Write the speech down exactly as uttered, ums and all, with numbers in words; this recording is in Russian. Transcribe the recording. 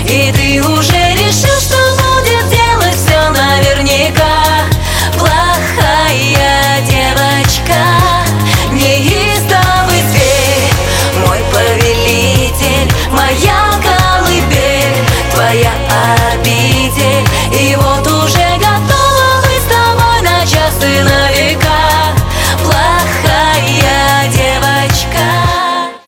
И ты уже решил, что будет делать все наверняка. Плохая девочка, неистовый зверь, мой повелитель, моя колыбель, твоя обитель. И вот